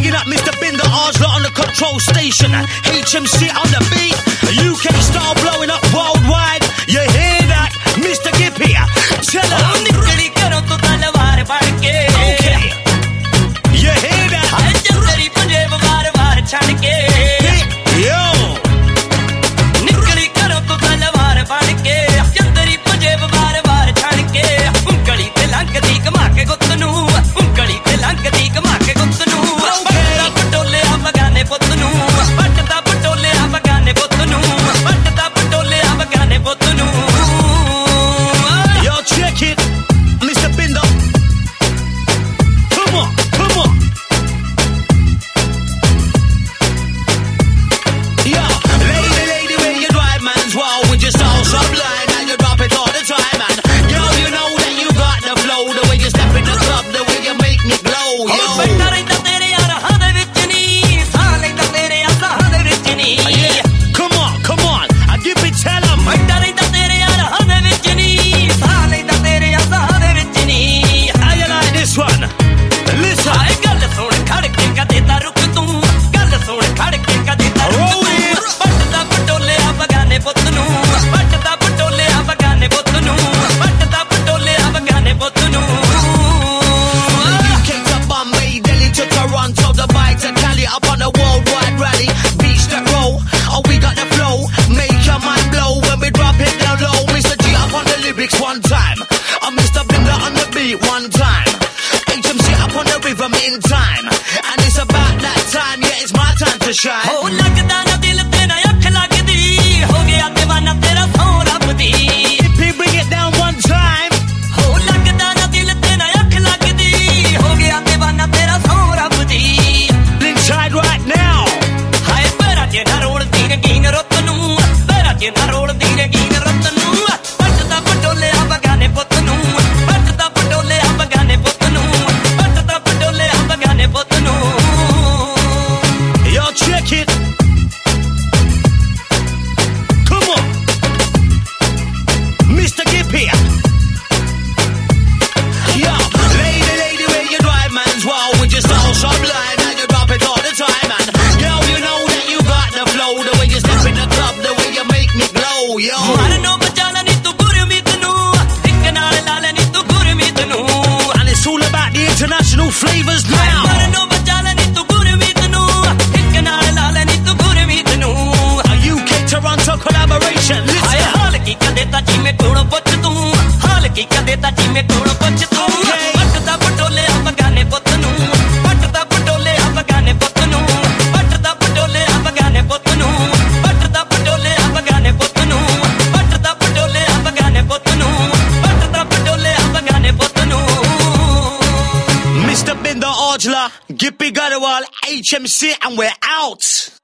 Bigging up Mr. Binder, Arsla on the control station. HMC on the beat. UK style blowing up worldwide. You hear that? Mr. Gippy, tell her. Okay. You hear that? Yo. Flavors now. A UK Toronto collaboration. Mr. Binder, Arsla, Gippy Garewal, HMC, and we're out.